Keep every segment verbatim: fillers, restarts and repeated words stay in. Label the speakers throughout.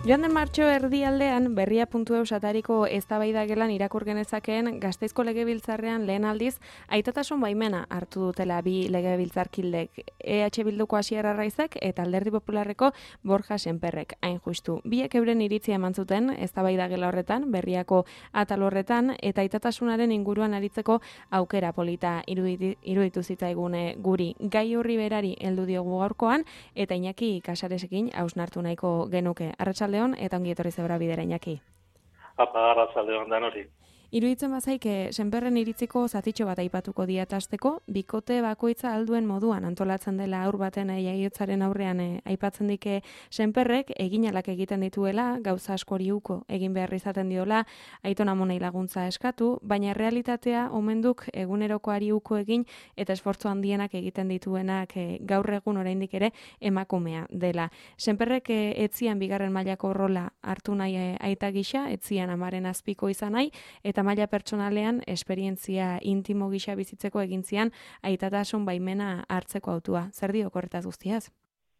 Speaker 1: Joan den martxo erdialdean berria puntu eus atariko eztabaida gelan irakur genezakeen Gasteizko legebiltzarrean lehen aldiz aitatasun baimena hartu dutela bi legebiltzarkildek, E H Bilduko Asier Arraizek eta Alderdi Popularreko Borja Sémperrek. Hain justu, biek euren iritzia eman zuten eztabaida gela horretan, berriako atal horretan, eta aitatasunaren inguruan aritzeko aukera polita iruditu, iruditu zitzaigune guri. Gai horri berari heldu diogu gaurkoan, eta Iñaki Casaresekin hausnartu nahiko genuke. Arratsalde eta ongi etorri zebra bidera, Iñaki.
Speaker 2: Apa, arratsaldeon danori.
Speaker 1: Iruditzen bazaik, Sémperren iritziko zatitxo bat aipatuko diatasteko, bikote bakoitza alduen moduan antolatzen dela aur baten jaiotzaren aurrean e, aipatzen dike Sémperrek eginalak egiten dituela, gauza askori uko egin behar izaten diola, aiton amonei laguntza eskatu, baina realitatea omenduk egunerokoari uko egin eta esfortzu handienak egiten dituenak e, gaur egun oraindik ere emakumea dela. Sémperrek e, etzian bigarren mailako rola hartu nahi e, aita gisa, etzian amaren azpiko izan nahi, eta eta maila pertsonalean esperientzia intimo gisa bizitzeko egintzian aitatasun baimena hartzeko autua. Zer dio korretaz guztiaz?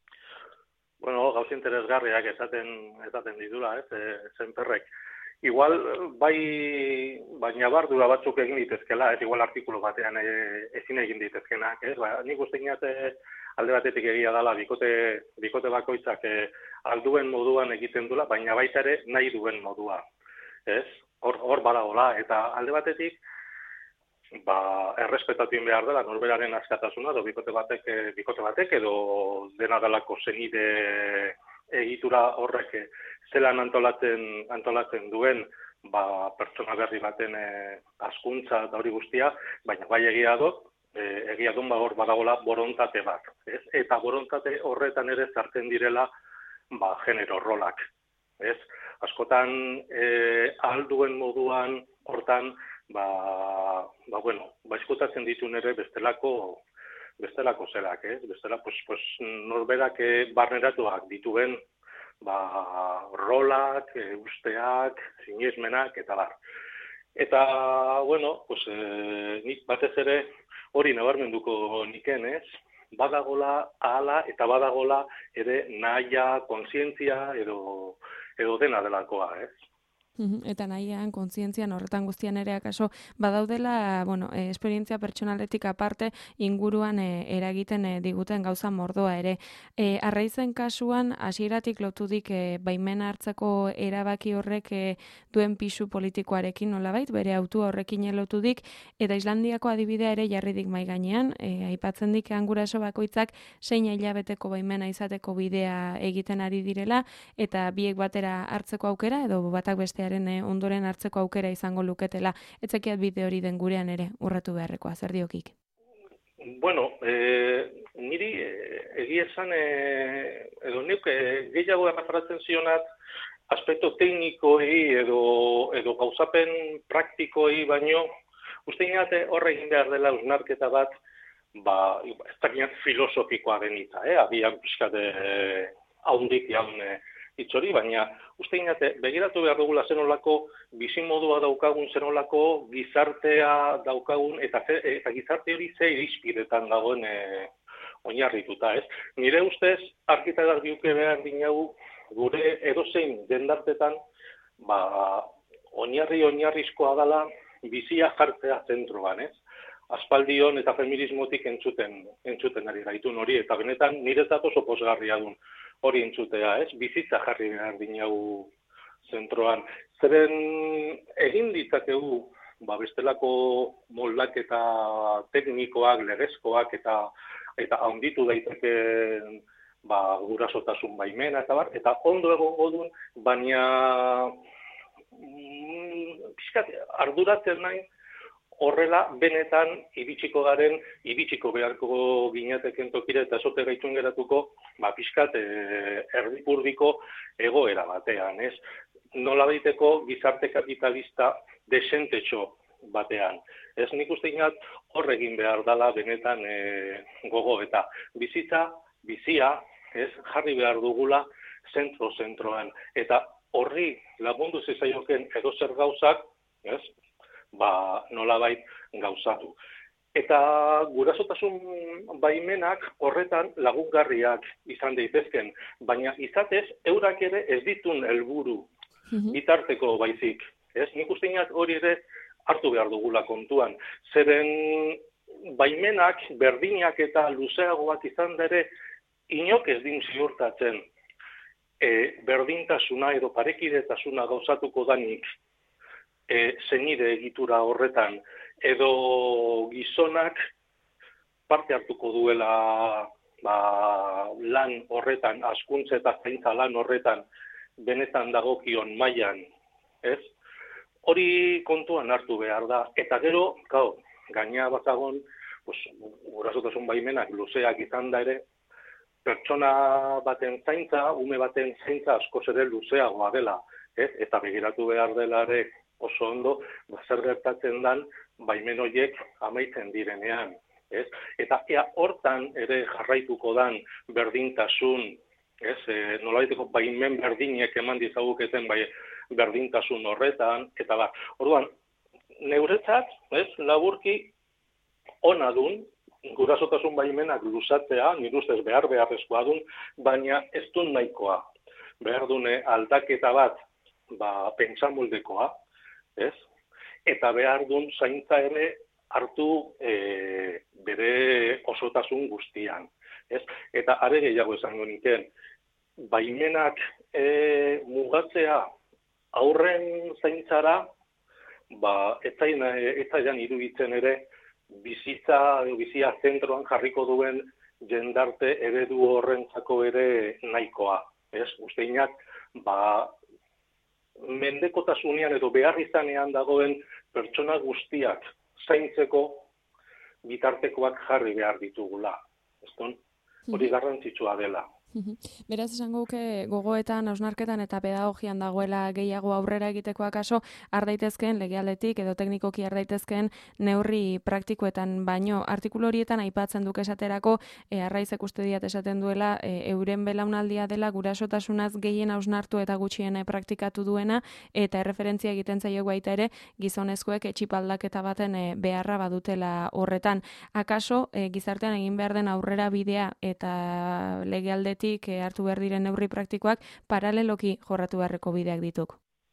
Speaker 2: Bueno, gauz interesgarriak esaten esaten ditula, ez, e, Sémperrek. Igual, bai, baina bardura batzuk egin ditezkela, ez igual artikulu batean e, ezin egin ditezkenak, ez, ba, nik uste inate alde batetik egia dela, bikote, bikote bakoitzak e, alduen moduan egiten dula, baina baita ere nahi duen modua, ez? Hor, hor badagola, eta alde batetik ba, errespetatu behar dela norberaren askatasuna, edo bikote batek, bikote batek edo dena delako zenide egitura horrek zelan antolatzen, antolatzen duen ba, pertsona berri baten e, askuntza eta hori guztia, baina bai egia dut, e, egia dut ba, hor badagola borontate bat. Ez? Eta borontate horretan ere zartzen direla ba, genero rolak. Ez? Askotan eh, alduen moduan hortan ba, ba bueno, ba eskutatzen ditu nere bestelako bestelako zerak, eh? Bestela pues pues norberak eh, barneratuak dituen ba rolak, eh, usteak, sinesmenak eta bar. Eta bueno, pues eh, nik batez ere hori nabarmenduko niken, ez? Badagola ahala eta badagola ere nahia, kontzientzia edo edo dena delakoa, ez?
Speaker 1: Eta nahian, kontzientzian, horretan guztian ere akaso, badaudela, bueno, e, esperientzia pertsonaletik aparte, inguruan e, eragiten e, diguten gauza mordoa ere. E, Arraizen kasuan, hasieratik lotudik e, baimena hartzeko erabaki horrek e, duen pisu politikoarekin nolabait, bere autua horrekin lotudik, eta Islandiako adibidea ere jarridik mai gainean, e, aipatzen dik anguraso bakoitzak zein hilabeteko baimena izateko bidea egiten ari direla, eta biek batera hartzeko aukera, edo batak beste ondoren hartzeko aukera izango luketela. Etzekiat bide hori den gurean ere urratu beharrekoa, zer diokik?
Speaker 2: Bueno, e, niri e, egia esan, e, edo neuk e, gehiago erreferatzen zionat aspekto teknikoei edo, edo gauzapen praktikoei baino, uste inate horre egin behar dela usnarketa bat, ba, ez dakinak filosofikoa denitza, eh? Agian pixkate e, haundik jaun e, itzori, baina uste inate, begiratu behar dugula zenolako bizimodua daukagun, zenolako gizartea daukagun, eta, ze, eta gizarte hori ze irizpidetan dagoen e, oinarrituta, ez? Nire ustez, arkitadak biuke behar dinagu, gure edozein dendartetan, ba, oinarri oinarrizkoa dela bizia jartzea zentroan, ez? Aspaldion eta feminismotik entzuten, entzuten ari gaitun hori, eta benetan niretzat oso posgarria dun hori entzutea, ez? Bizitza jarri behar dinagu zentroan. Zeren egin ditzakegu ba, bestelako moldaketa teknikoak, legezkoak eta eta handitu daiteke ba, gurasotasun baimena eta bar, eta ondo egongo duen, baina mm, pixkat arduratzen nahi horrela benetan iritsiko garen, iritsiko beharko ginateken tokira eta esote gaitun geratuko, ba, pixkat e, erdipurdiko egoera batean, ez? Nola baiteko gizarte kapitalista desentetxo batean. Ez nik uste inat hor egin behar dela benetan e, gogo eta bizitza, bizia, ez, jarri behar dugula zentro-zentroan. Eta horri lagundu zizaioken edo zer gauzak, ez, ba, nolabait gauzatu. Eta gurasotasun baimenak horretan lagungarriak izan daitezken, baina izatez eurak ere ez ditun helburu bitarteko baizik. Ez? Nik usteak hori ere hartu behar dugula kontuan. Zeren baimenak berdinak eta luzeagoak izan dere inok ez din ziurtatzen e, berdintasuna edo parekidetasuna gauzatuko danik e, zenide egitura horretan, edo gizonak parte hartuko duela ba, lan horretan, hazkuntza eta zaintza lan horretan, benetan dagokion mailan, ez? Hori kontuan hartu behar da. Eta gero, gau, gaina bazagon, pues, gurasotasun baimenak luzeak izan da ere, pertsona baten zaintza, ume baten zaintza askoz ere luzeagoa dela, ez? Eta begiratu behar dela ere oso ondo, zer gertatzen dan, baimen horiek amaitzen direnean. Ez? Eta ea hortan ere jarraituko dan berdintasun, ez? E, nolabaiteko baimen berdinek eman dizaguketen bai, berdintasun horretan, eta ba, orduan, neuretzat, ez, laburki, ona dun, gurasotasun baimenak luzatzea, nire ustez behar beharrezkoa dun, baina ez dun nahikoa. Behar dune aldaketa bat, ba, pentsamoldekoa, ez? Eta behar dun zaintza ere hartu e, bere osotasun guztian. Ez? Eta are gehiago esango niken, baimenak e, mugatzea aurren zaintzara, ba, ez zaidan iruditzen ere, bizitza, bizia zentroan jarriko duen jendarte eredu horrentzako ere nahikoa. Ez? Usteinak, ba, mendekotasunean edo behar izanean dagoen pertsona guztiak zaintzeko bitartekoak jarri behar ditugula. Ezton, hori garrantzitsua dela.
Speaker 1: Beraz, esango guke gogoetan, hausnarketan eta pedagogian dagoela gehiago aurrera egiteko akaso ardaitezken legealdetik edo teknikoki ardaitezken neurri praktikoetan, baino artikulu horietan aipatzen duk esaterako e, arraizek uste diat esaten duela e, euren belaunaldia dela gurasotasunaz gehien hausnartu eta gutxien praktikatu duena eta erreferentzia egiten zaio baita ere gizonezkoek etxipaldaketa baten e, beharra badutela horretan. Akaso e, gizartean egin behar den aurrera bidea eta legealdetik hartu behar diren neurri praktikoak paraleloki jorratu beharreko bideak dituk?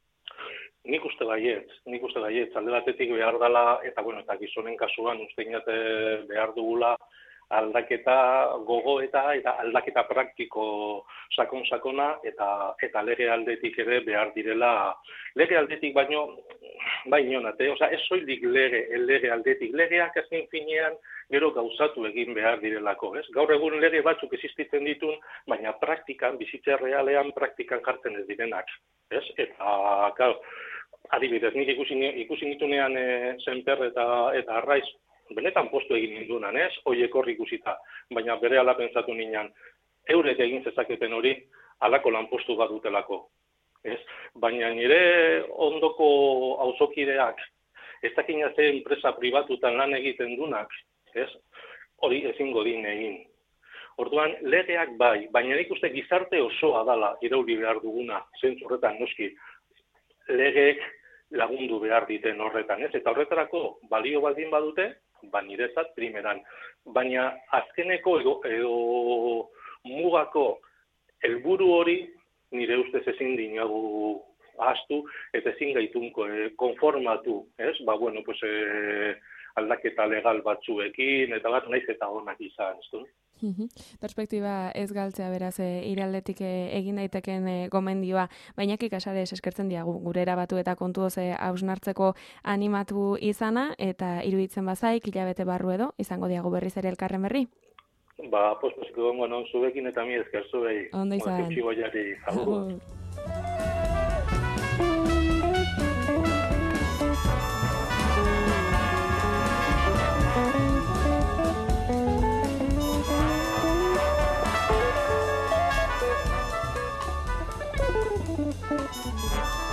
Speaker 2: Nik uste baietz, nik uste baietz, alde batetik behar dela, eta bueno, eta gizonen kasuan usteinat behar dugula aldaketa gogoeta eta aldaketa praktiko sakon-sakona eta eta lege aldetik ere behar direla, lege aldetik baino, bainonate, osea, ez soilik lege, lege aldetik, legeak azken finean gero gauzatu egin behar direlako, ez? Gaur egun lege batzuk existitzen ditun, baina praktikan, bizitza realean praktikan jartzen ez direnak, ez? Eta, claro, adibidez, nik ikusi, ikusi nitunean e, Senper eta, eta Arraiz, benetan postu egin nindunan, ez? Hoiek hor ikusita, baina bere ala pentsatu ninan, eurek egin zezaketen hori, alako lanpostu bat dutelako, ez? Baina nire ondoko auzokideak, ez dakina ze enpresa pribatutan lan egiten dunak, ez? Hori ezingo din egin. Orduan, legeak bai, baina nik uste gizarte osoa dala irauli behar duguna, zentzu horretan noski, legeek lagundu behar diten horretan, ez? Eta horretarako balio baldin badute, ba nirezat primeran. Baina azkeneko edo, edo mugako helburu hori nire ustez ezin dinagu ahaztu eta ezin gaitunko eh, konformatu, ez? Ba bueno, pues eh, aldaketa legal batzuekin eta bat naiz eta onak izan, ez du?
Speaker 1: Perspektiba ez galtzea beraz e, iraldetik e, egin daiteken e, gomendioa, baina Casares eskertzen diagu gure erabatu eta kontu oze hausnartzeko animatu izana eta iruditzen bazaik hilabete barru edo izango diagu berriz ere elkarren berri.
Speaker 2: Ba, pues pues gongo non zuekin eta mi esker zuei.
Speaker 1: Ondo izan.
Speaker 2: Agur. Thank you.